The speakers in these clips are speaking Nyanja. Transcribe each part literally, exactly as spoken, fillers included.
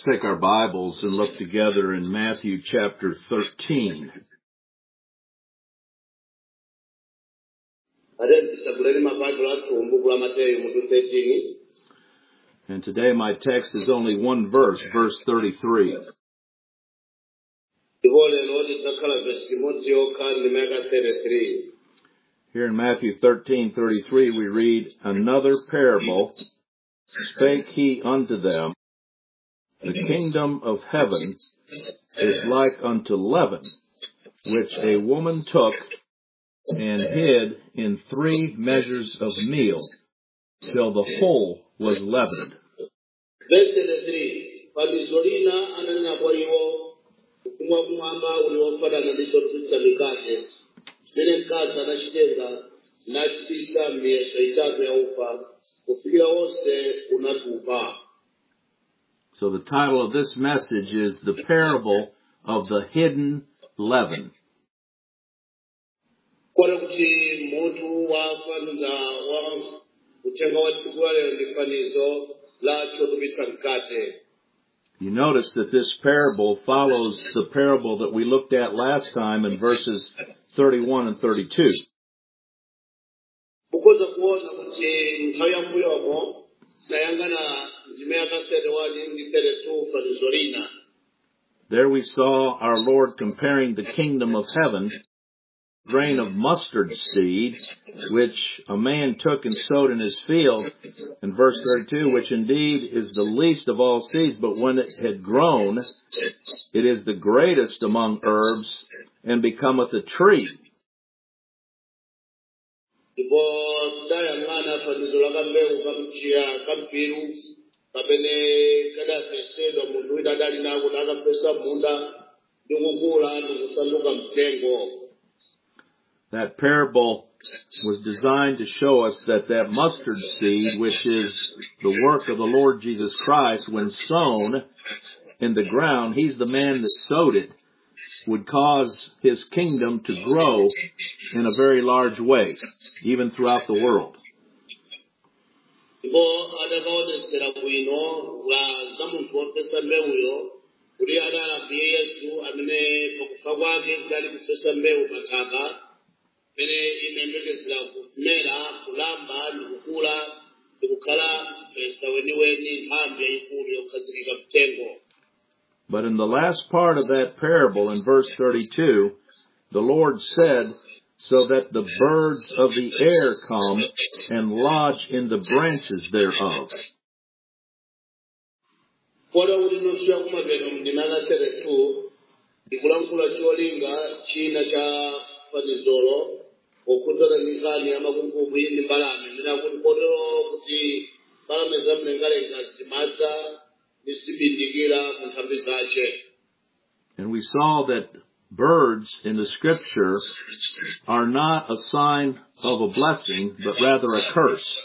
take our Bibles and look together in Matthew chapter thirteen. And today my text is only one verse, verse thirty-three. Here in Matthew thirteen thirty-three we read, "Another parable spake he unto them, the kingdom of heaven is like unto leaven, which a woman took and hid in three measures of meal, till the whole was leavened." Verse thirty-three. Palizolina ananena kwa iwo kumwa kumwamba uliofanana ndicho tutsa mikate. Mene mkazi anachitenga nachipisa miesho itatu ya ufa kufikira wose unatupa. So the title of this message is The Parable of the Hidden Leaven. Kwa kuti mutu wa fanza wa utenga wa tsigwale ndifanizo la chotupitsa mkate. You notice that this parable follows the parable that we looked at last time in verses thirty-one and thirty-two. Kukoza kuona kuti nthawi ya mbuyomo tayangana njimea kasete wali ndi thirty-two palizolina. There we saw our Lord comparing the kingdom of heaven, grain of mustard seed, which a man took and sowed in his field, in verse thirty-two, which indeed is the least of all seeds, but when it had grown, it is the greatest among herbs, and becometh a tree. That parable was designed to show us that that mustard seed, which is the work of the Lord Jesus Christ, when sown in the ground, He's the man that sowed it, would cause His kingdom to grow in a very large way, even throughout the world. But in the last part of that parable, in verse thirty-two, the Lord said, "So that the birds of the air come and lodge in the branches thereof." And we saw that birds in the Scripture are not a sign of a blessing, but rather a curse.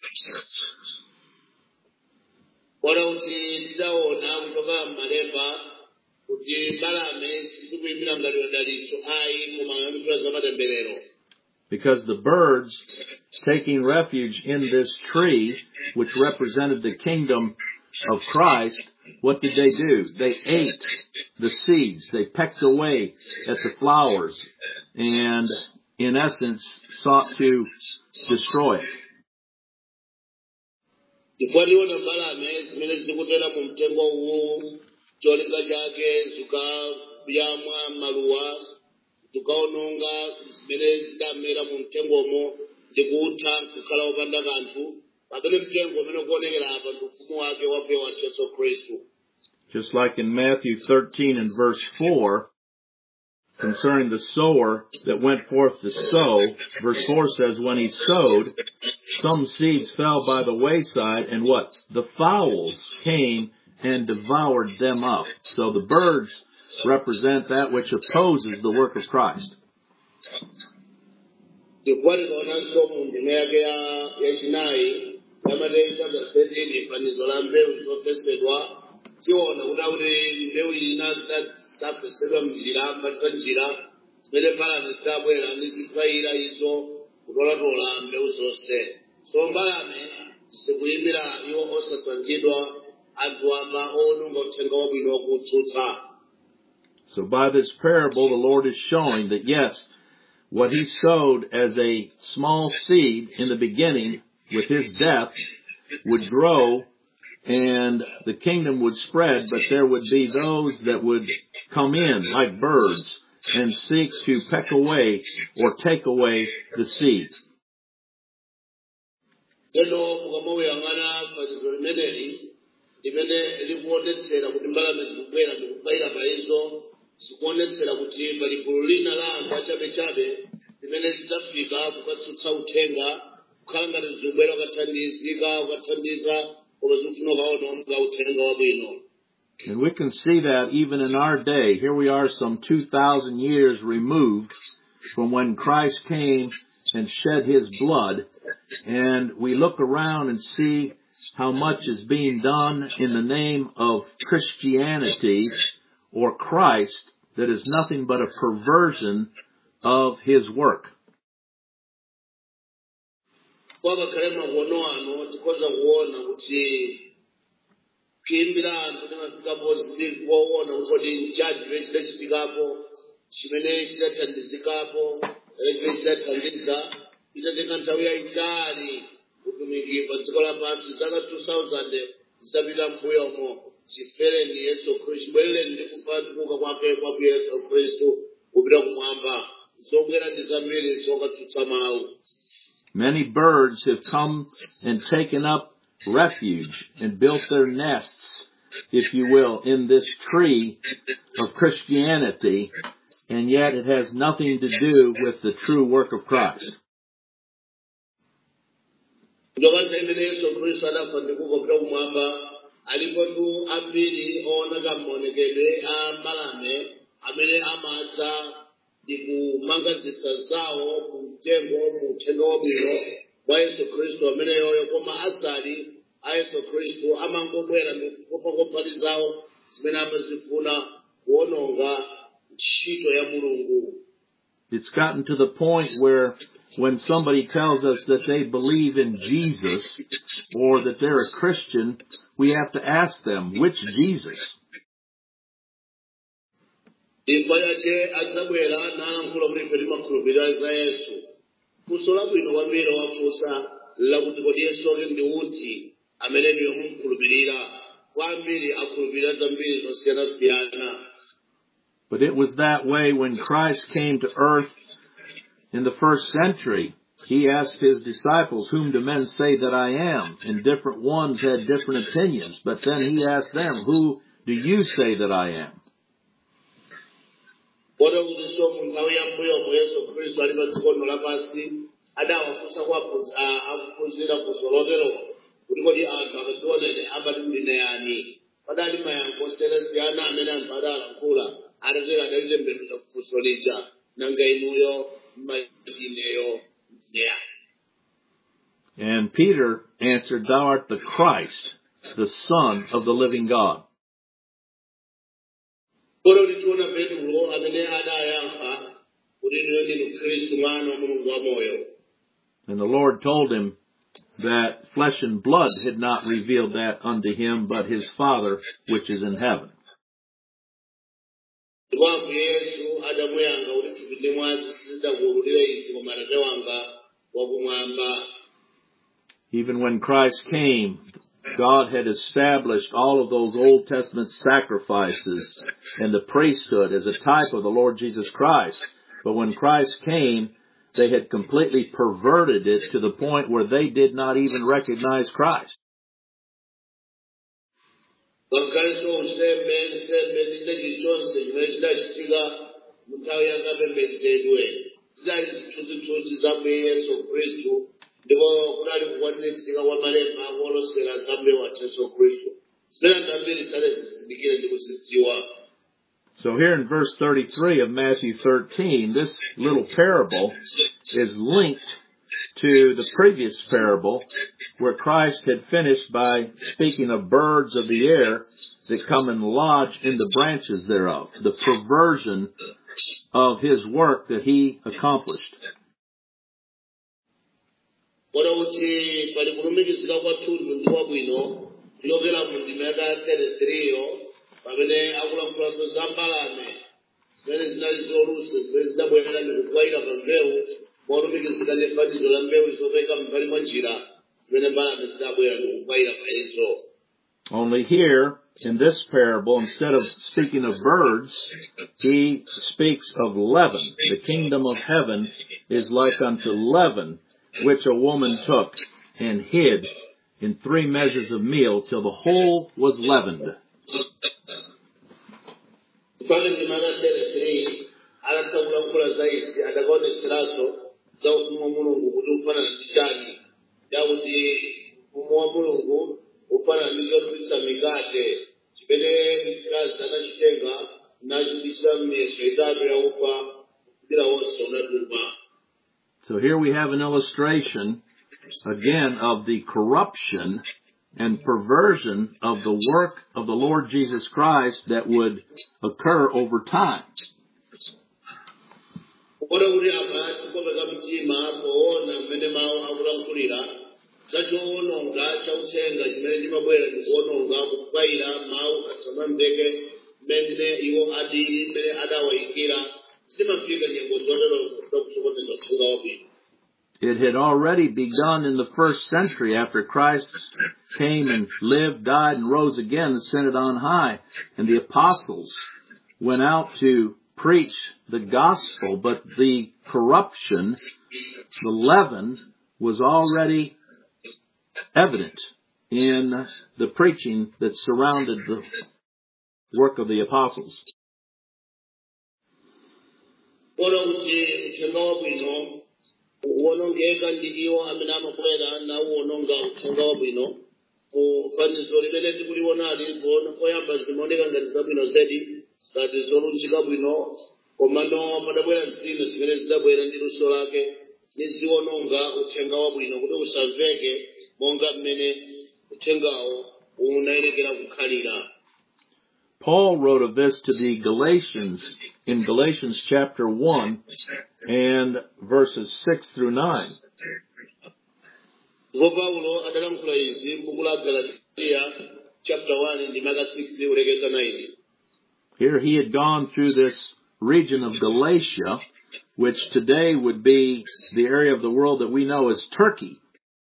Because the birds, taking refuge in this tree, which represented the kingdom of Christ, what did they do? They ate the seeds. They pecked away at the flowers and, in essence, sought to destroy it. Just like in Matthew thirteen and verse four, concerning the sower that went forth to sow, verse four says, "When he sowed, some seeds fell by the wayside, and what? The fowls came and devoured them up." So the birds represent that which opposes the work of Christ. anthu amba onunga uthenga wabwino wakutsutsa. So by this parable, the Lord is showing that yes, what he sowed as a small seed in the beginning with his death would grow and the kingdom would spread, but there would be those that would come in like birds and seek to peck away or take away the seed. Lero mukamuyang'ana palizo limeneli limene likuonetsera kuti mbalame zikubwera ndikubayira pa izo zikuonetsera kuti pali gulu lina la anthu achabechabe limene lidzafika kukatsutsa uthenga kukhala ngati zikubwera kukathandizika kukathandiza koma zikufuna ukaononga uthenga wabwino. And we can see that even in our day. Here we are some two thousand years removed from when Christ came and shed his blood, and we look around and see how much is being done in the name of Christianity or Christ that is nothing but a perversion of his work. Kwakakhale makono ano tikhoza kuona kuti kuimbira anthu timafikapo kuona kuti nchaji chimene chidachitikapo chimene chidathandizikapo chimene chidathandiza itatenga nthawi yayitali kutumiki pa dziko lapansi zaka two thousand zisapita mbuyomo chifereni Yesu Khristu chibwerereni ndi kuuka kwake kwa Yesu Khristu kupita kumwamba zobwera ndi zambiri zokatsutsa mawu. Many birds have come and taken up refuge and built their nests, if you will, in this tree of Christianity, and yet it has nothing to do with the true work of Christ. Alipotu ambiri onaga maonekedwe a mbalame amene amadza ndi kumangazisa zawo kumtengo muthenga wabwino wa Yesu Khristu amene yoyo koma asali a Yesu Khristu amangobwera ndi kupakopali zawo zimene amazifuna kuononga ntchito ya Mulungu. It's gotten to the point where when somebody tells us that they believe in Jesus or that they're a Christian, we have to ask them, which Jesus? Ifayache adzabwera nalankhula kuti ife timakhulupirira za Yesu. Funso labwino kwambiri wafunsa lakuti kodi Yesu ali ndi uti amene ndiye mukhulupirira. Kwambiri akhulupirira zambiri zosiyana-siyana. But it was that way when Christ came to earth in the first century. He asked his disciples, whom do men say that I am? And different ones had different opinions. But then he asked them, who do you say that I am? Kota kuti so munthawi yambuyo mu Yesu Khristu ali pa dziko lino lapansi adawafunsa akuphunzira funso lotero kuti kodi anthu akationa amati ndine yani. Padali mayankho osiyana-siyana amene anthu adalankhula atatero adalitembenuza funso lija nanga inuyo maineyo ndine yani. And Peter answered, thou art the Christ, the Son of the living God. And the Lord told him that flesh and blood had not revealed that unto him, but his Father which is in heaven. Even when Christ came, God had established all of those Old Testament sacrifices and the priesthood as a type of the Lord Jesus Christ. But when Christ came, they had completely perverted it to the point where they did not even recognize Christ. So here in verse thirty-three of Matthew thirteen, this little parable is linked to the previous parable where Christ had finished by speaking of birds of the air that come and lodge in the branches thereof, the perversion of his work that he accomplished. yogera mu ndima ya thirty-three yo pamene akulankhulaso za mbalame zimene zinali zolusa zimene zidabwerera ndi kugwayira pa mbewu molumikizika ndi fanizo la mbewu zopeka m'mbali mwa njira zimene mbalame zidabwera ndi kugwayira pa izo. Only here, in this parable, instead of speaking of birds, he speaks of leaven. The kingdom of heaven is like unto leaven, which a woman took and hid in three measures of meal till the whole was leavened. Pale ndima ya thirty-three anatakulankhula za izi adakuonetseraso za ufumu wa Mulungu kuti ufanana ndi chani yakuti ufumu wa Mulungu ufanana ndi chotupitsa mikate chimene mkazi anachitenga nachitisa m'miyeso itatu ya ufa kudira wonse unatuma. So here we have an illustration again of the corruption and perversion of the work of the Lord Jesus Christ that would occur over time. It had already begun in the first century after Christ came and lived, died, and rose again, ascended on high. And the apostles went out to preach the gospel, but the corruption, the leaven, was already evident in the preaching that surrounded the work of the apostles. Uwonongeka ndi iwo amene amabwera nawo uwononga uthenga wabwino mu fanizo limene tikuliwonali kuona poyamba zimaoneka ngati zabwino zedi ngati zolunjika bwino komano padabwera zina zimene zidabwera ndi luso lake niziwononga uthenga wabwino kuti usamveke monga mmene uthengawo unayerekera kukhalira. Paul wrote of this to the Galatians in Galatians chapter one and verses six through nine. Here he had gone through this region of Galatia, which today would be the area of the world that we know as Turkey.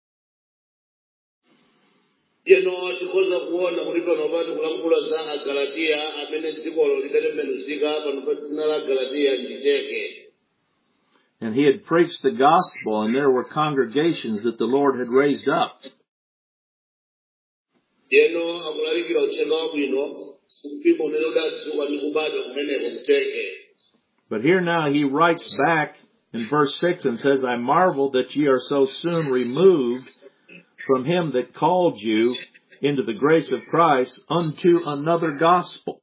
And he had preached the gospel, and there were congregations that the Lord had raised up. But here now he writes back in verse six and says, I marvel that ye are so soon removed from him that called you into the grace of Christ unto another gospel.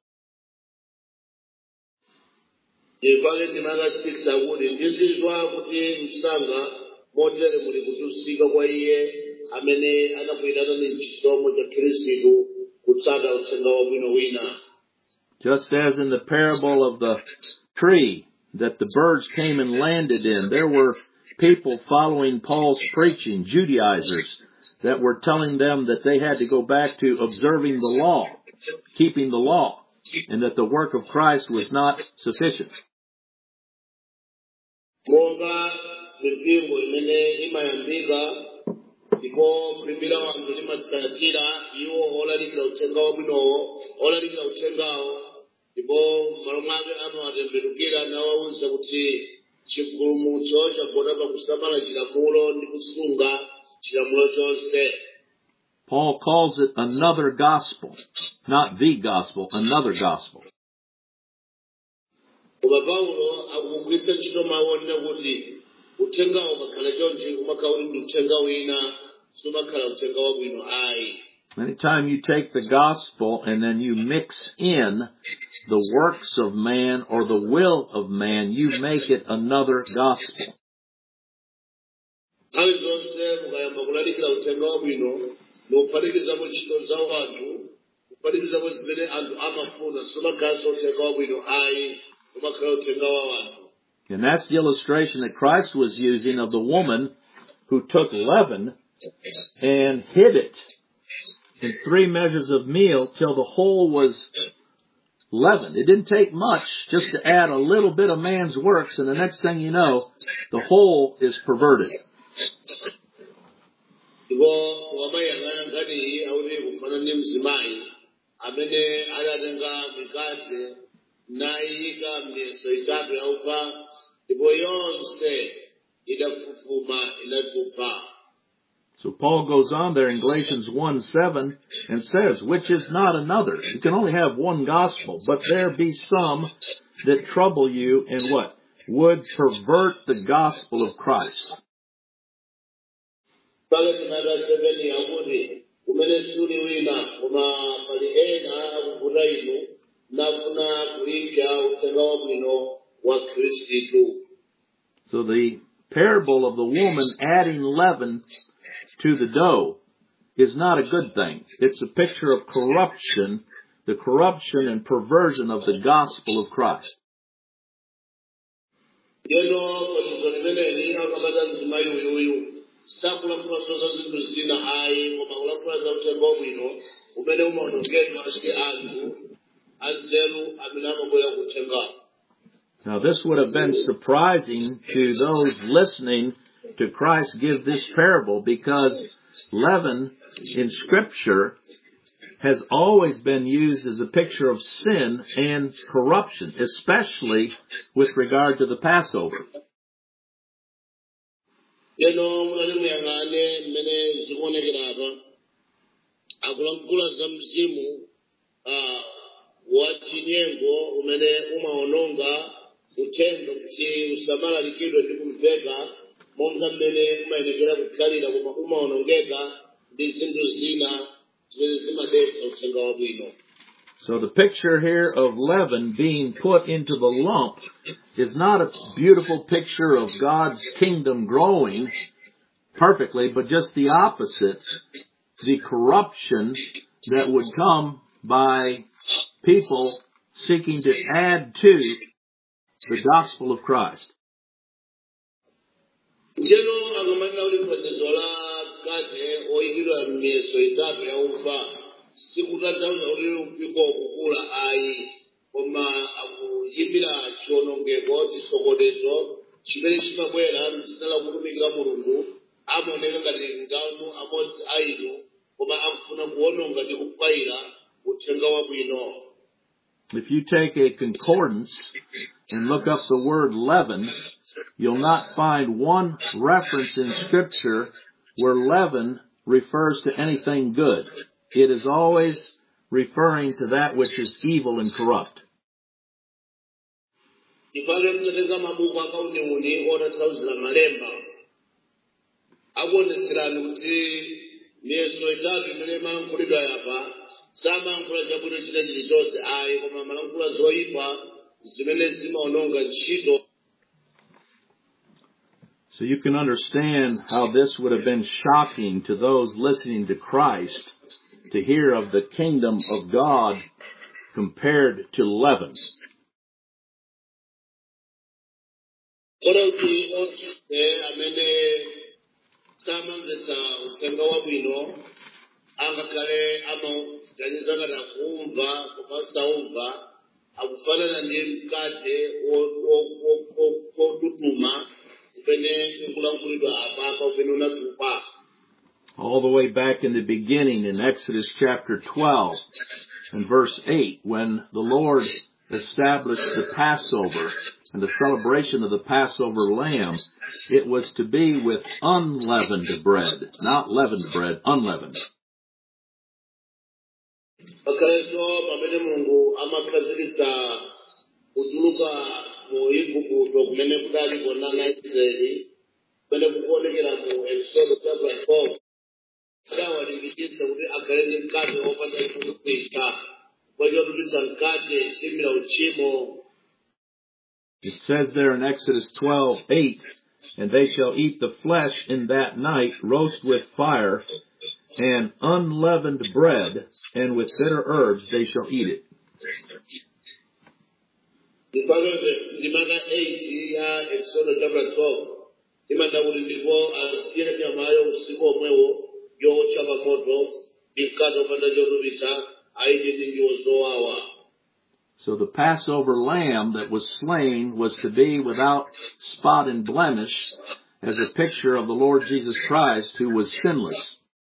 Just as in the parable of the tree that the birds came and landed in, there were people following Paul's preaching, Judaizers, that were telling them that they had to go back to observing the law, keeping the law, and that the work of Christ was not sufficient. Paul calls it another gospel, not the gospel, another gospel. Anytime you take the gospel and then you mix in the works of man or the will of man, you make it another gospel. And that's the illustration that Christ was using of the woman who took leaven and hid it and three measures of meal till the whole was leavened. It didn't take much just to add a little bit of man's works, and the next thing you know, the whole is perverted. Ndipo wamayang'ana ngati iyi akuti kufana ndi mzimayi amene adatenga mikate nayika m'miyeso itatu yaufa ndipo yonse idafufuma inatupa. So Paul goes on there in Galatians one seven and says, which is not another. You can only have one gospel, but there be some that trouble you and what? Would pervert the gospel of Christ. So the parable of the woman adding leaven to the dough is not a good thing. It's a picture of corruption, the corruption and perversion of the gospel of Christ. Now this would have been surprising to those listening to Christ give this parable, because leaven in Scripture has always been used as a picture of sin and corruption, especially with regard to the Passover. Utendo kuti usamalalikidwe ndi kumveka monga mmene umayenekera kukhalira koma umaonongeka ndi zinthu zina zimene zimadetsa uthenga wabwino. So the picture here of leaven being put into the lump is not a beautiful picture of God's kingdom growing perfectly, but just the opposite, the corruption that would come by people seeking to add to the gospel of Christ. If you take a concordance and look up the word leaven, you'll not find one reference in Scripture where leaven refers to anything good. It is always referring to that which is evil and corrupt. So you can understand how this would have been shocking to those listening to Christ to hear of the kingdom of God compared to leaven. All the way back in the beginning in Exodus chapter twelve and verse eight, when the Lord established the Passover and the celebration of the Passover lamb, it was to be with unleavened bread, not leavened bread, unleavened. It says there in Exodus twelve eight, and they shall eat the flesh in that night, roast with fire, and unleavened bread, and with bitter herbs they shall eat it. mikato panda chotupitsa ayichiti ndiwo zowawa. So the Passover lamb that was slain was to be without spot and blemish, as a picture of the Lord Jesus Christ, who was sinless.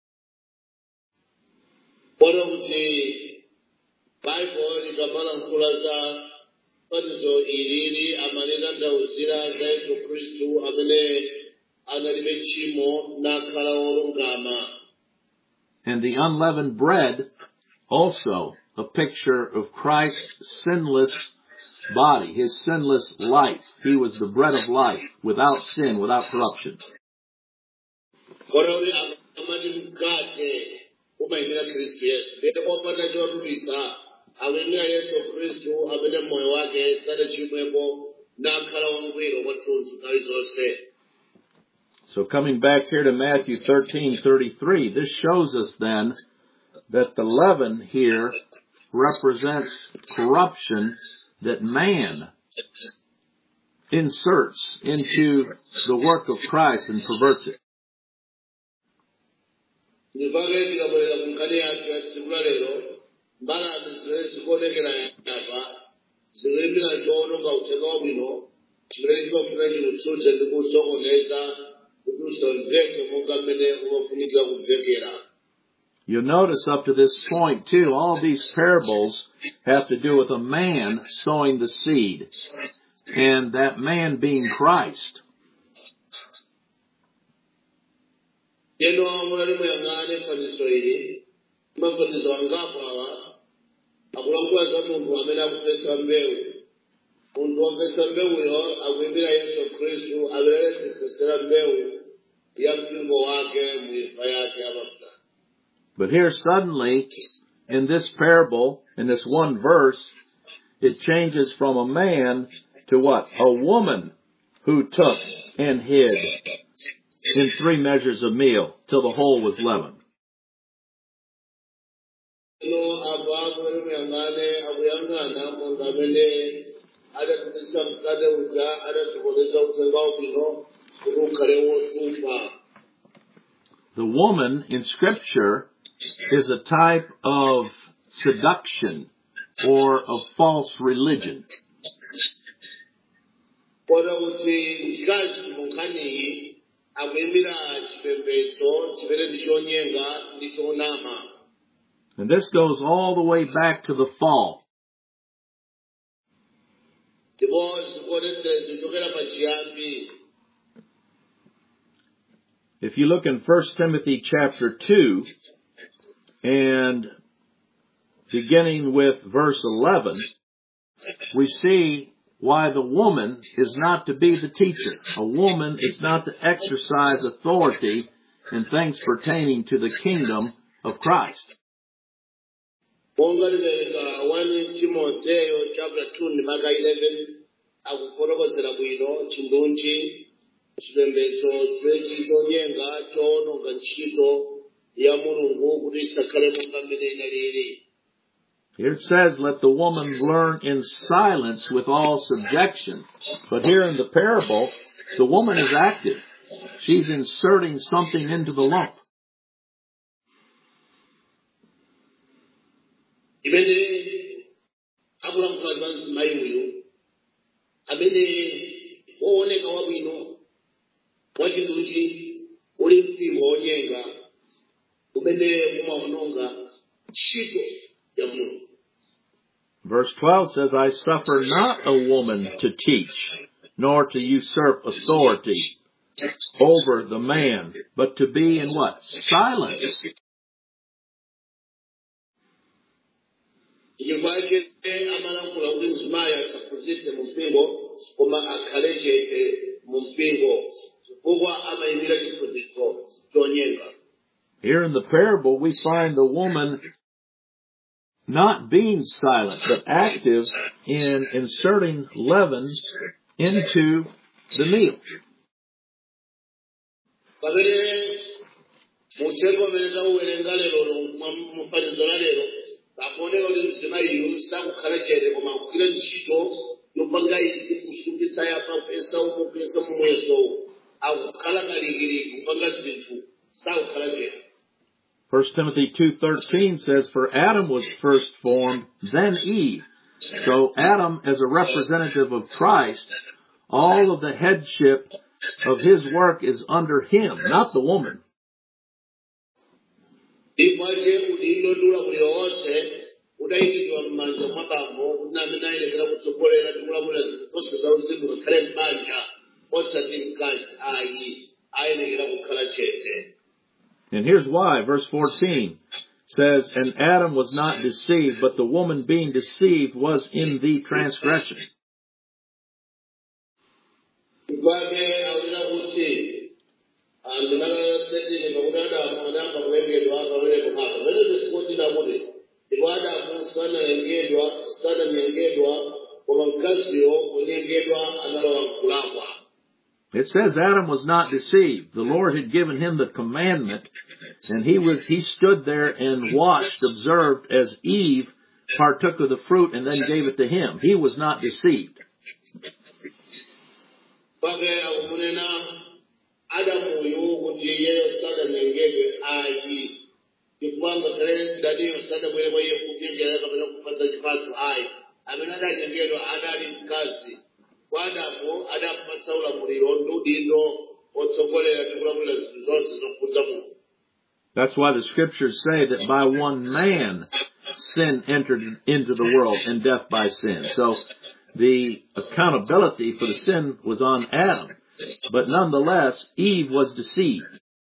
Kota kuti Bible likamalankhula za fanizo ilili amanena ndauzira za Yesu Khristu amene analibe tchimo nakhala wolungama. And the unleavened bread, also a picture of Christ's sinless body, his sinless life. He was the bread of life, without sin, without corruption. Kota kuti amati mkate umayimira Khristu Yesu. Ndipo popanda chotupitsa awemera Yesu Khristu amene moyo wake sadachimwepo nakhala wangwiro kwathunthu nthawi zonse. So coming back here to Matthew thirteen thirty-three, this shows us then that the leaven here represents corruption that man inserts into the work of Christ and perverts it. Ndipake tikabwerera kunkani yathu ya tsiku la lero, mbalame zimene zikuonekera yapa zikuyimira choononga uthenga wabwino chimene chimafuna chikutsutsa ndi kusokoneza kuti usamveke monga mmene umafunikira kumvekera. You'll notice up to this point too, all these parables have to do with a man sowing the seed, and that man being Christ. Yeno amulali muyang'ane fanizo ili, mafanizo angapo awa, akulankhula za munthu amene akupesa mbewu. Munthu wapesa mbewuyo akuyimbira Yesu Khristu amene adzifesera mbewu ya mpingo wake muimfa yake amapita. But here suddenly, in this parable, in this one verse, it changes from a man to what? A woman who took and hid in three measures of meal till the whole was leavened. The woman in Scripture is a type of seduction or of false religion. And this goes all the way back to the fall. If you look in First Timothy chapter two, and beginning with verse eleven, we see why the woman is not to be the teacher. A woman is not to exercise authority in things pertaining to the kingdom of Christ. Here it says, let the woman learn in silence with all subjection. But here in the parable, the woman is active. She's inserting something into the lump. Verse twelve says, I suffer not a woman to teach, nor to usurp authority over the man, but to be in what? Silence. Here in the parable, we find the woman not being silent, but active in inserting leaven into the meal. First Timothy two thirteen says, for Adam was first formed, then Eve. So Adam, as a representative of Christ, all of the headship of his work is under him, not the woman. And here's why. Verse fourteen says, and Adam was not deceived, but the woman being deceived was in the transgression. It says Adam was not deceived. The Lord had given him the commandment, and he was he stood there and watched, observed as Eve partook of the fruit and then gave it to him. He was not deceived. That's why the scriptures say that by one man sin entered into the world, and death by sin. So the accountability for the sin was on Adam. But nonetheless, Eve was deceived.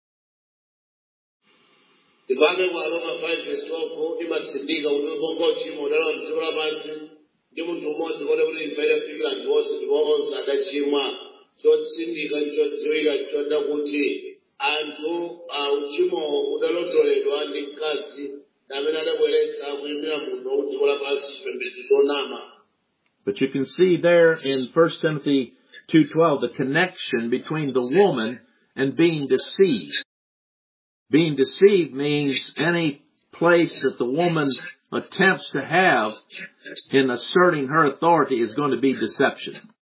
But you can see there in First Timothy two twelve the connection between the woman and being deceived. Being deceived means any place that the woman attempts to have in asserting her authority is going to be deception.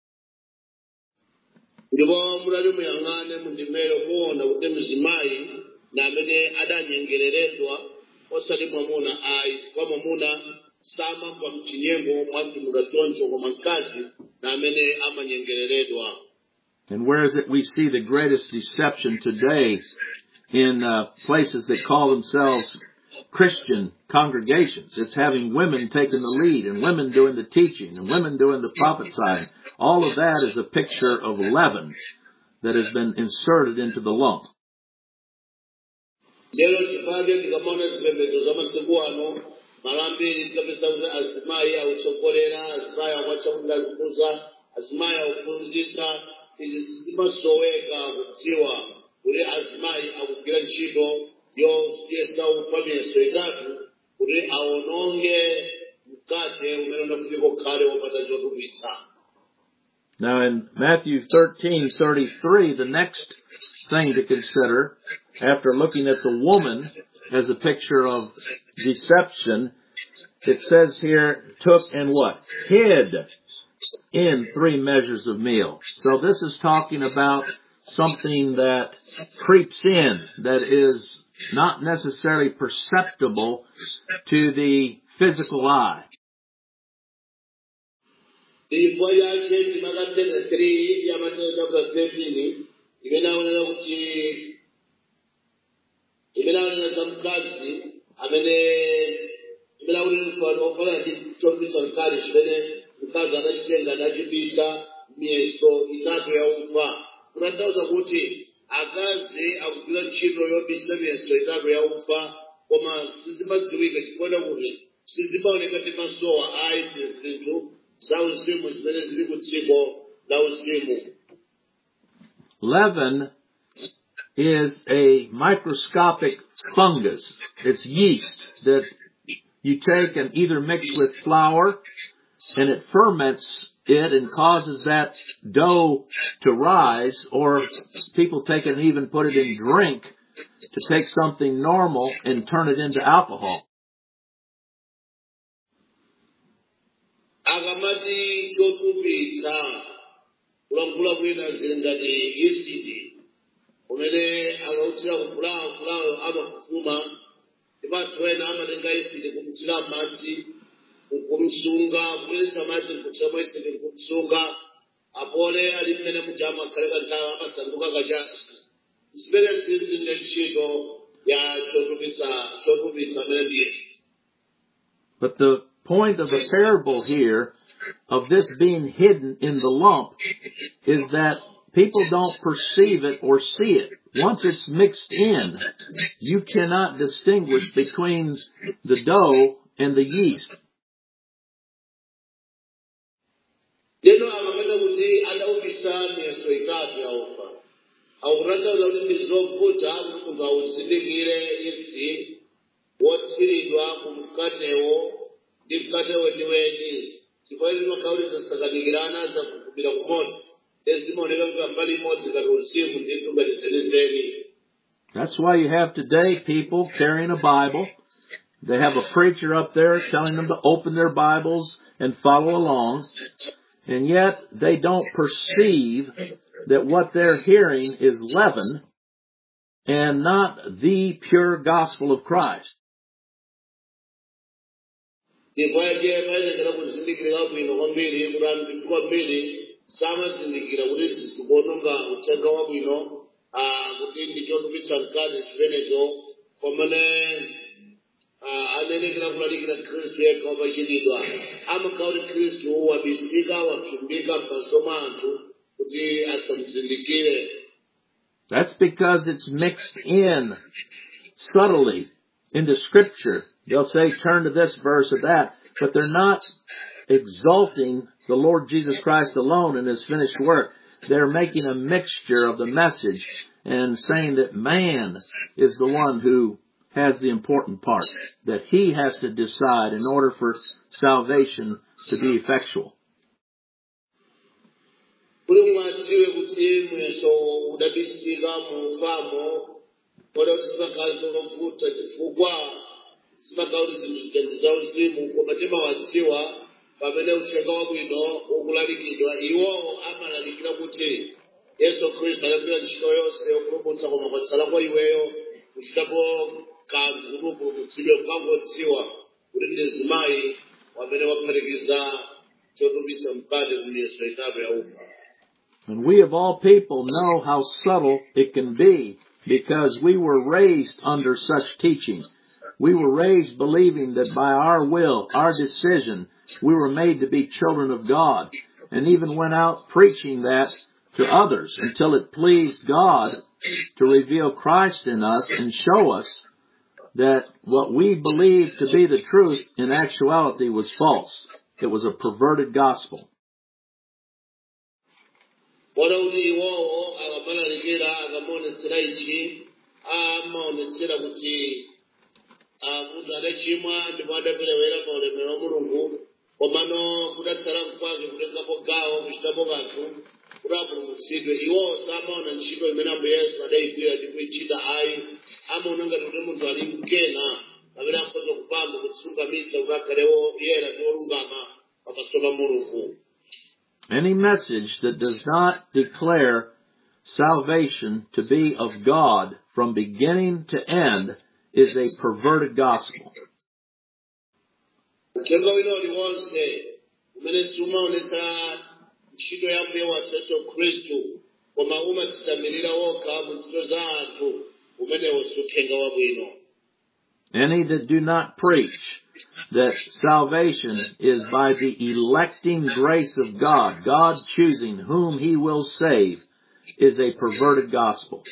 And where is it we see the greatest deception today? In uh, places that call themselves Christian congregations. It's having women taking the lead, and women doing the teaching, and women doing the prophesying. All of that is a picture of leaven that has been inserted into the lump. Now in Matthew thirteen thirty-three, the next thing to consider, after looking at the woman as a picture of deception, it says here, took and what? Hid in three measures of meal. So this is talking about something that creeps in, that is not necessarily perceptible to the physical eye. Kunatauza kuti akazi akugwira ntchito yobisa miyeso itatu ya ufa koma sizimadziwika chifukwa kuti sizimaoneka ndi maso ayi zinthu za uzimu zimene zili ku dziko la uzimu. Leaven is a microscopic fungus. It's yeast that you take and either mix with flour and it ferments it and causes that dough to rise, or people take it and even put it in drink to take something normal and turn it into alcohol. Agamati chotupitsa kulangula kwina zilingati yesiti umene akautira kufulawo fulawo amafuma ndipo anthu ena amatenga yisiti kumthira madzi kumsunga kubweretsa madzi mkuthiramo yisiti kumsunga apole ali mmene muja amakhale kanthawi amasanduka kachasi zimene zizinde ntchito ya chotupitsa chotupitsa amene ndi Yesu. But the point of the parable here of this being hidden in the lump is that people don't perceive it or see it. Once it's mixed in, you cannot distinguish between the dough and the yeast. Lero amamena kuti adaubisa miyeso itatu ya ufa. Aurata kuti ndizovuta kuti munthu awuzindikire yeast wotsiridwa kumkatewo ndi mkatewo weniweni. Chifukwa ili makauliza sakanikirana za kukubira kumodzi. That's why you have today people carrying a Bible. They have a preacher up there telling them to open their Bibles and follow along. And yet they don't perceive that what they're hearing is leaven and not the pure gospel of Christ. samazindikira kuti zikuononga uthenga wabwino kuti ndichotupitsa mkati chimenecho komene anenekera kulalikira Khristu yekha wapachikidwa amakhala kuti Khristu wabisika waphimbika m'maso mwa anthu kuti asamuzindikire. That's because it's mixed in subtly into Scripture. They'll say, turn to this verse or that, but they're not exalting the Lord Jesus Christ alone in His finished work. They're making a mixture of the message and saying that man is the one who has the important part, that he has to decide in order for salvation to be effectual. pamene uthenga wabwino ukulalikidwa iwo amalalikira kuti Yesu Khristu anagwira ntchito yonse yopulumutsa koma kwatsala kwa iweyo kuchitapo kanthu kuti upulumutsidwe ukangodziwa kuti ndi mzimayi wamene waphatikiza chotupitsa mkati m'miyeso itatu ya ufa. And we of all people know how subtle it can be because we were raised under such teaching. We were raised believing that by our will, our decision, we were made to be children of God, and even went out preaching that to others until it pleased God to reveal Christ in us and show us that what we believed to be the truth in actuality was false. It was a perverted gospel. munthu adachimwa ndipo adaperewera pa ulemerero wa Mulungu komano kudatsala kwake kutengapo gawo kuchitapo kanthu kuti apulumutsidwe. Iwo samaona ntchito imene Ambuye Yesu adayigwira ndi kuyichita ayi amaona ngati kuti munthu ali mkena amene akhoza kupamba kudzisungamitsa kuti akhalewo yera ndi olungama pamaso pa Mulungu. Any message that does not declare salvation to be of God from beginning to end is a perverted gospel. Uthenga wina uliwonse umene sumaonetsa ntchito ya Mbuye wathu Yesu Khristu koma umadzitamilira wokha mu ntchito za anthu umenewo si uthenga wabwino. Any that do not preach that salvation is by the electing grace of God, God choosing whom He will save, is a perverted gospel.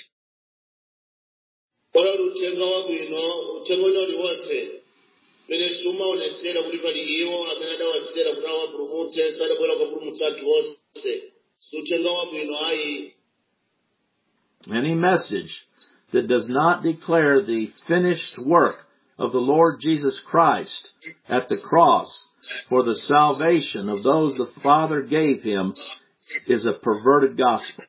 Kola uthenga wabwino uthenga wina uliwonse mene sumaonetsera kuti pali iwo amene adawatsera kuti awapulumutse sadabwera kupulumutsa anthu onse si uthenga wabwino ayi. Any message that does not declare the finished work of the Lord Jesus Christ at the cross for the salvation of those the Father gave Him is a perverted gospel.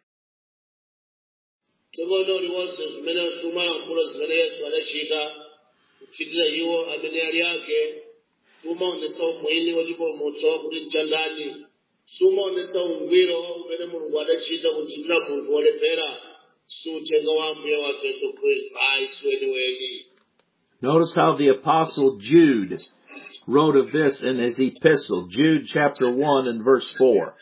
Notice how the Apostle Jude wrote of this in his epistle, Jude chapter one and verse four.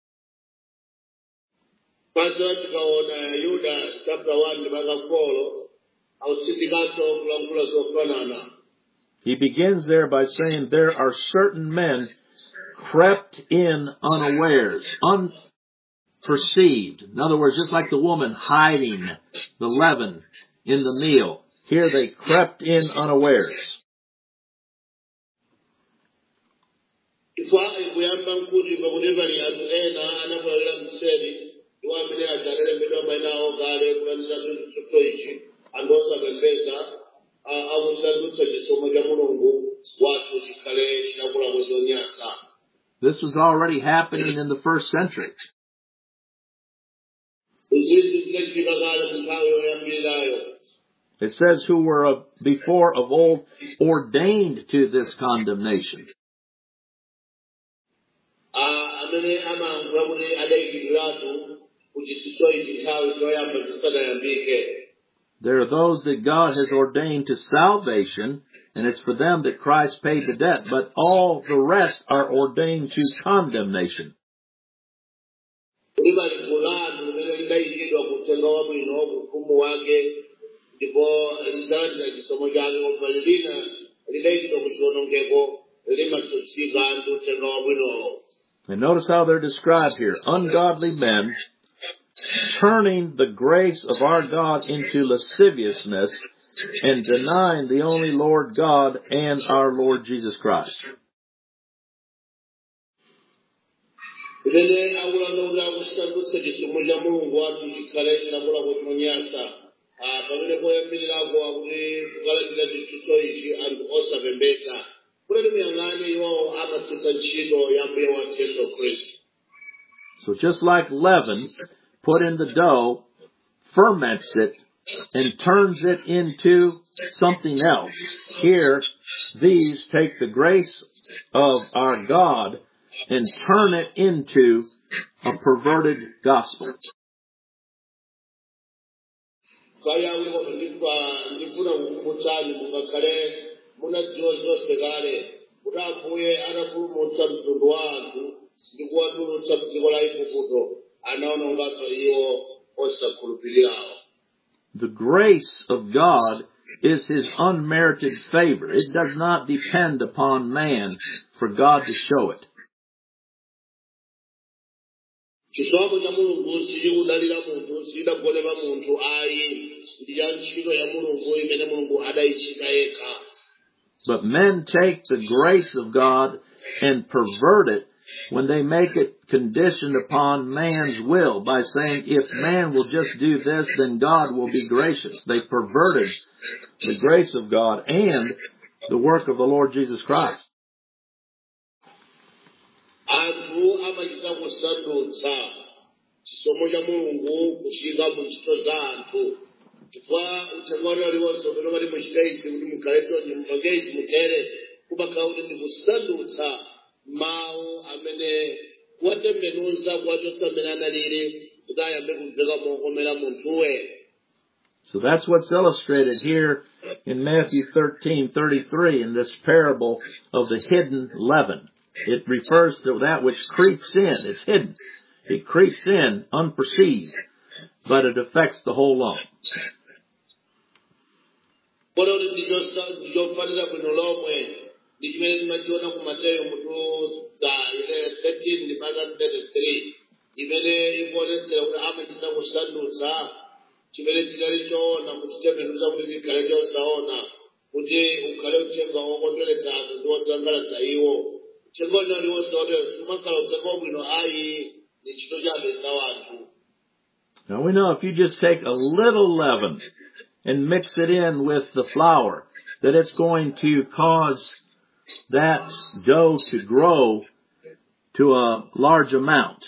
Pastor tikaona Yuda chapter one mpaka four ausindikaso kulangula zofanana. He begins there by saying there are certain men crept in unawares, unperceived. In other words, just like the woman hiding the leaven in the meal. Here they crept in unawares. This was already happening in the first century. It says who were of, before of old ordained to this condemnation. There are those that God has ordained to salvation, and it's for them that Christ paid the debt, but all the rest are ordained to condemnation. And notice how they're described here. Ungodly men turning the grace of our God into lasciviousness and denying the only Lord God and our Lord Jesus Christ. So just like leaven put in the dough, ferments it, and turns it into something else, here these take the grace of our God and turn it into a perverted gospel. The grace of God is His unmerited favor. It does not depend upon man for God to show it. But men take the grace of God and pervert it when they make it conditioned upon man's will by saying, if man will just do this, then God will be gracious. They perverted the grace of God and the work of the Lord Jesus Christ. So that's what's illustrated here in Matthew thirteen thirty-three in this parable of the hidden leaven. It refers to that which creeps in. It's hidden. It creeps in unperceived, but it affects the whole lump. Now we know if you just take a little leaven and mix it in with the flour, that it's going to cause that dough to grow to a large amount.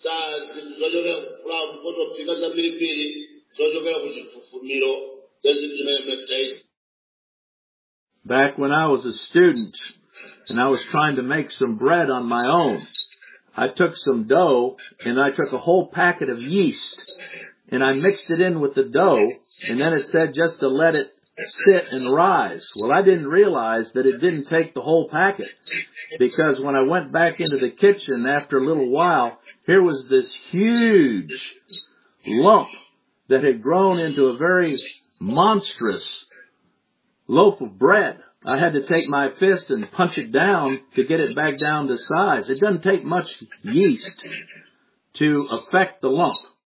za zinthu zochokera kufulamu kotofika zambirimbiri zochokera ku chifufumiro za zinthu zimene mnatsayizi. Back when I was a student and I was trying to make some bread on my own, I took some dough and I took a whole packet of yeast and I mixed it in with the dough, and then it said just to let it sit and rise. Well, I didn't realize that it didn't take the whole packet, because when I went back into the kitchen after a little while, here was this huge lump that had grown into a very monstrous loaf of bread. I had to take my fist and punch it down to get it back down to size. It doesn't take much yeast to affect the lump.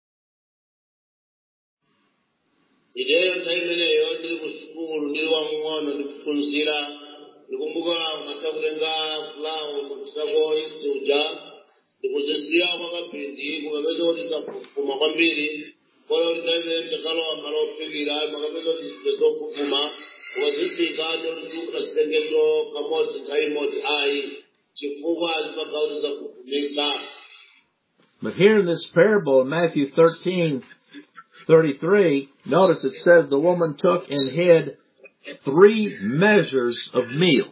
Ideyo nthawi imeneyo ndili ku sukulu ndili wamng'ono ndikuphunzira ndikumbuka matakutenga fulawo mukusako yeast uja ndikuzisiya kwakapindi kumapeza kuti zafufuma kwambiri kola kuti nthawi imene ndikalowa malo ophikira makapeza kuti zinthu zofufuma ukazifika ndikukasitengezo kamodzi nthawi imodzi ayi chifukwa azipaka kuti zafufumitsa. But here in this parable in Matthew thirteen thirty-three, notice it says the woman took and hid three measures of meal.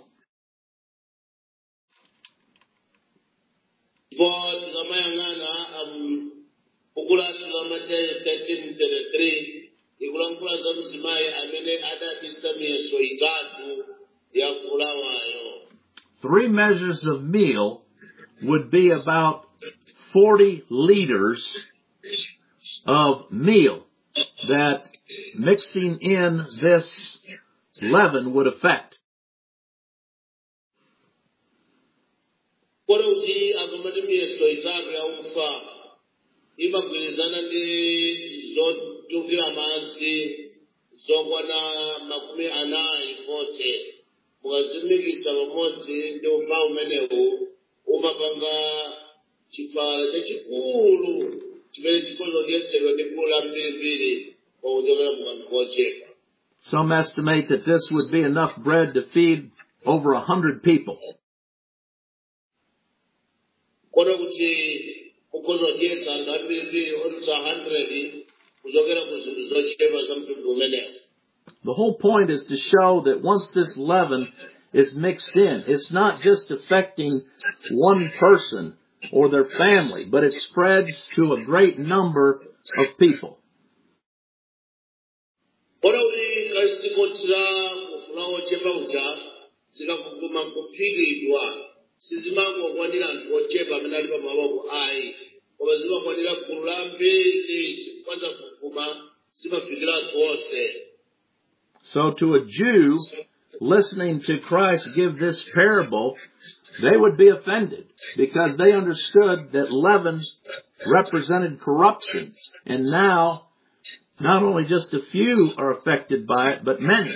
But Gamayangana, um, Ukulasula Matthew thirteen thirty-three, Ikulamkula Zamzimai, Amene Ada Bisamia Soigatu, Yakulawayo. Three measures of meal would be about forty liters of meal that mixing in this leaven would affect. Poroti agomadimi soitaru ya ufa imagwilizana ndi zotukira manzi zokwana makumi anayi forty mukazimikisa pamodzi ndi ufa umenewu umapanga chipala chachikulu. Some estimate that this would be enough bread to feed over a hundred people. The whole point is to show that once this leaven is mixed in, it's not just affecting one person or their family, but it spreads to a great number of people. So to a Jew listening to Christ give this parable, they would be offended because they understood that leaven represented corruption. And now, not only just a few are affected by it, but many.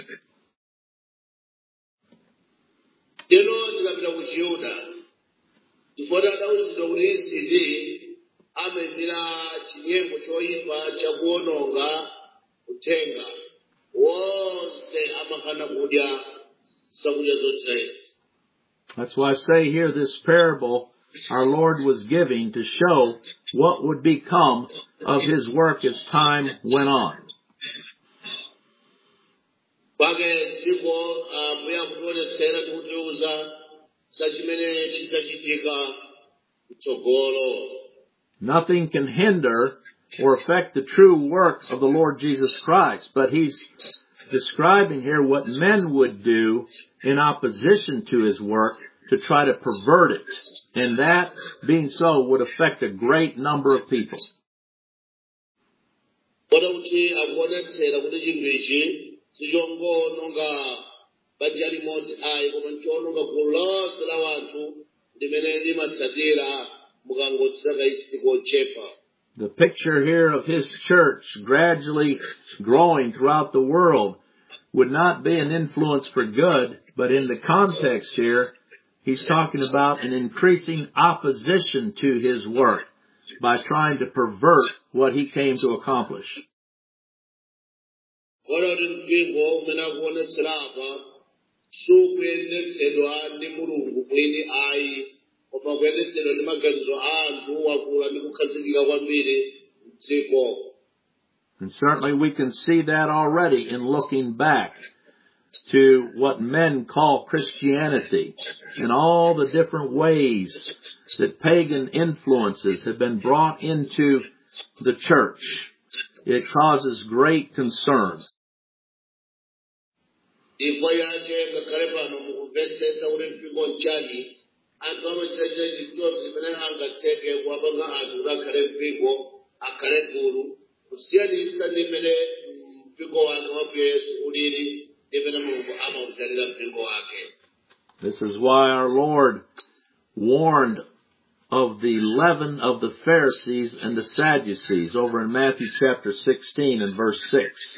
That's why I say here this parable our Lord was giving to show what would become of his work as time went on. Nothing can hinder or affect the true work of the Lord Jesus Christ, but he's describing here what men would do in opposition to his work to try to pervert it. And that, being so, would affect a great number of people. The picture here of his church gradually growing throughout the world would not be an influence for good, but in the context here, he's talking about an increasing opposition to his work by trying to pervert what he came to accomplish. koma kuyendetsedwa ndi maganizo a anthu wakula ndi kukhazikika kwambiri m'dziko. And certainly we can see that already in looking back to what men call Christianity and all the different ways that pagan influences have been brought into the church. It causes great concern. Ifo yache ngakhale pano mukumvetsetsa kuti mpingo nchani anthu amachita chilichonse chimene angatheke kuwapanga anthu kuti akhale mpingo akhale gulu kusiyanitsa ndi mmene mpingo wake wa Yesu ulili ndi mmene Mulungu amawuzalira mpingo wake. This is why our Lord warned of the leaven of the Pharisees and the Sadducees over in Matthew chapter sixteen and verse six.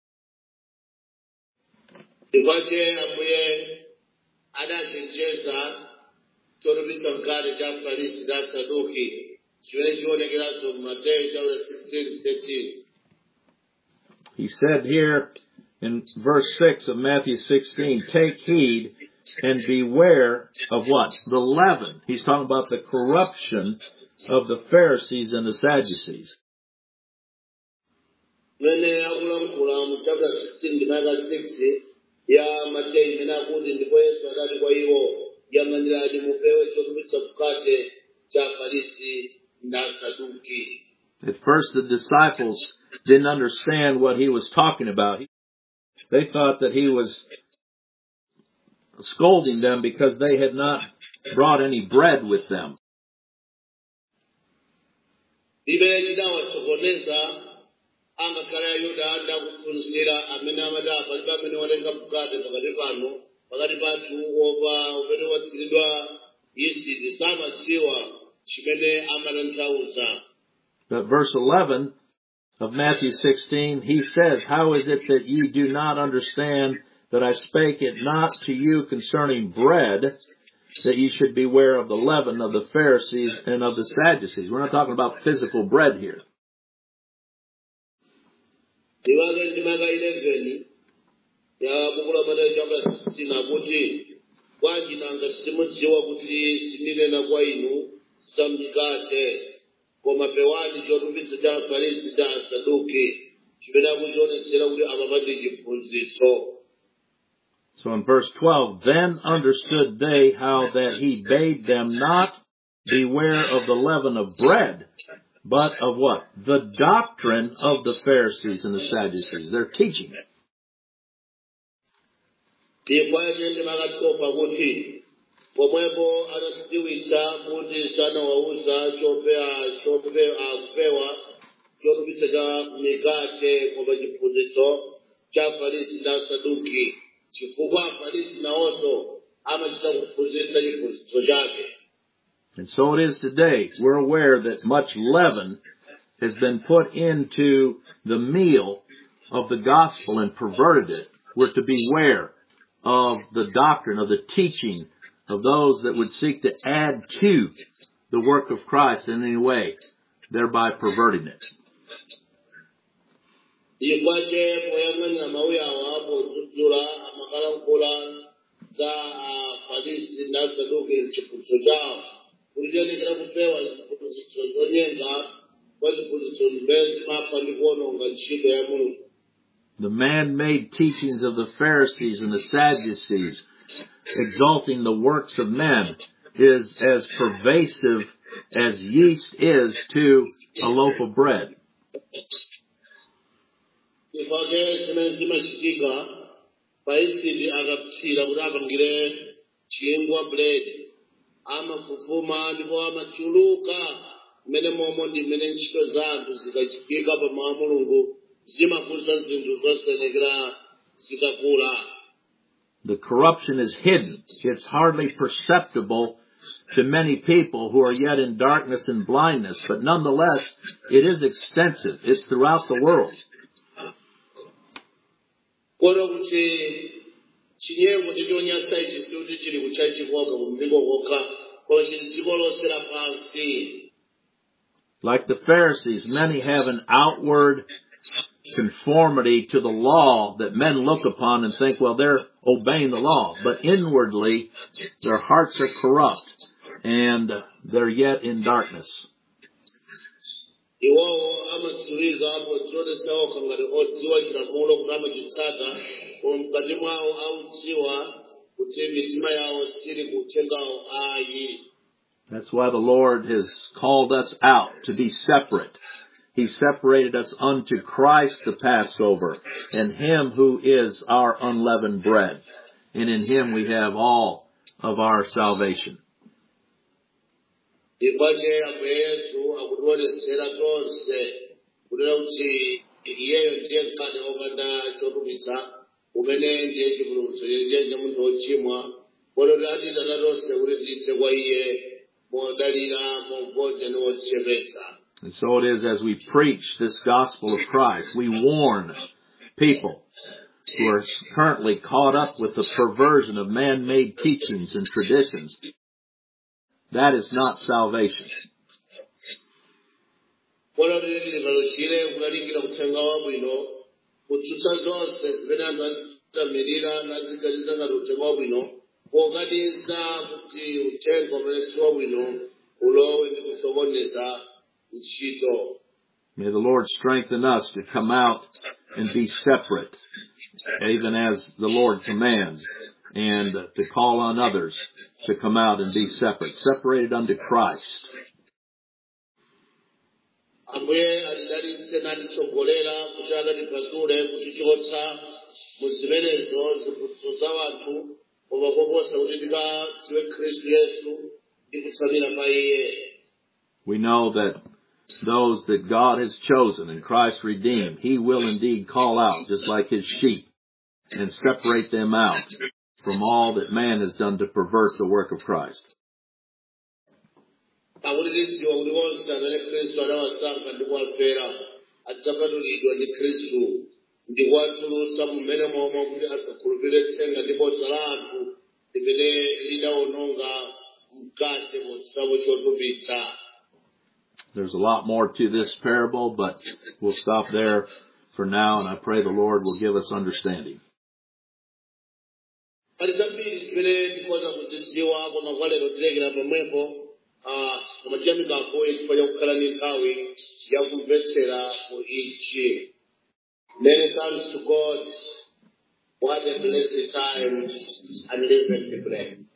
Ipache ambuye adachenjeza chotupitsa mkate cha Afarisi ndi Asaduki chimene chionekeranso m'Matthew chapter sixteen thirteen. He said here in verse six of Matthew sixteen, take heed and beware of what? The leaven. He's talking about the corruption of the Pharisees and the Sadducees. Mene akulankhula mu chapter sixteen ndimaka six ya Mateyu imene akuti ndipo Yesu adati kwa iwo yang'anirani mupewe chotupitsa mkate cha Afarisi ndi Asaduki. At first the disciples didn't understand what he was talking about. They thought that he was scolding them because they had not brought any bread with them. Bibeli ndawasokoneza angakhale Ayuda anda kuphunzira amene amati palibe amene watenga mkate pakati pano pakati pathu opa umene watsiridwa yisiti samadziwa chimene amatanthauza. But verse eleven of Matthew sixteen, he says, how is it that ye do not understand that I spake it not to you concerning bread, that ye should beware of the leaven of the Pharisees and of the Sadducees? We're not talking about physical bread here. Iwake ndimaka eleven ya buku la Mateyu chapter sixteen akuti bwanji nanga simudziwa kuti sindinena kwa inu za mkate koma pewani chotupitsa cha Afarisi ndi Asaduki chimene akuchionetsera kuti apa pali chiphunzitso. So in verse twelve, then understood they how that he bade them not beware of the leaven of bread, but of what? The doctrine of the Pharisees and the Sadducees. They're teaching it. Ipache ndimakatopa kuti pomwepo anatidziwitsa kuti sanawawuza chopewa chopewa kupewa chotupitsa cha mikate koma chiphunzitso cha Afarisi ndi Asaduki chifukwa Afarisi nawonso amachita kuphunzitsa chiphunzitso chake. And so it is today. We're aware that much leaven has been put into the meal of the gospel and perverted it. We're to beware of the doctrine, of the teaching of those that would seek to add to the work of Christ in any way, thereby perverting it. Ipache poyang'anira mawu awa podzudzula amakalankhula za Afarisi ndi Asaduki m'chiphunzitso chawo kuti tiyenekera kupewa ziphunzitso zonyenga kwa ziphunzitso zimene zimapha ndi kuwononga ntchito ya Mulungu. The man-made teachings of the Pharisees and the Sadducees, exalting the works of men, is as pervasive as yeast is to a loaf of bread. Ifake zimene zimachitika paisidi akapsira kuti apangire chingwa bread amafufuma ndipo amachuluka mmene momwe ndi mmene ntchito za anthu zikachitika pa mawu a Mulungu zimakuza zinthu zosenekera zikakula. The corruption is hidden. It's hardly perceptible to many people who are yet in darkness and blindness, but nonetheless, it is extensive. It's throughout the world. Koro kuti chinyengo ndichonyasa ichi sikuti chili kuchaiti koga kumpingo kokha koma chili dziko lonse lapansi. Like the Pharisees, many have an outward conformity to the law that men look upon and think, well, they're obeying the law. But inwardly, their hearts are corrupt. and they're yet in darkness. iwowo amadziwika podzionetsa okha ngati odziwa chilamulo kuti amachitsata koma mkati mwawo audziwa kuti mitima yawo sili kuthengawo ayi. That's why the Lord has called us out to be separate. He separated us unto Christ the Passover, and Him who is our unleavened bread. And in Him we have all of our salvation. Ipache ambuye Yesu akutionetsera tonse kunena kuti iyeyo ndiye mkate wopanda chotumitsa umene ndiye chipulumutso ndiye munthu wochimwa kototi atitata tonse kuti tidze kwa iye modalira mogonja ndi wodzichepetsa. And so it is as we preach this gospel of Christ, we warn people who are currently caught up with the perversion of man-made teachings and traditions. That is not salvation. May the Lord strengthen us to come out and be separate, even as the Lord commands, and to call on others to come out and be separate, separated unto Christ. Ambuye alidalitse natitsogolera kuti akatipasule kutichotsa muzimenezo ziphunzitso za wanthu koma koposa kuti tikadziwe Khristu Yesu ndi kutsamira pa iye. We know that those that God has chosen and Christ redeemed, He will indeed call out just like His sheep and separate them out from all that man has done to pervert the work of Christ. Pakuti tidziwa kuti onse amene Khristu anawasankha ndi kuwafera adzapatulidwa ndi Khristu ndi kuwatulutsa mmene momwe kuti asakhulupirire tsenga ndi bodza la anthu limene lidawononga mkate potsabo chotupitsa. There's a lot more to this parable, but we'll stop there for now, and I pray the Lord will give us understanding. Palizambiri zimene tikhoza kuzidziwa koma kwa lero tilekera pamwepo koma chiyamikako chifukwa kukhala ndi nthawi yakumvetsera ku ichi. Many thanks to God. What a blessed time and live and be blessed.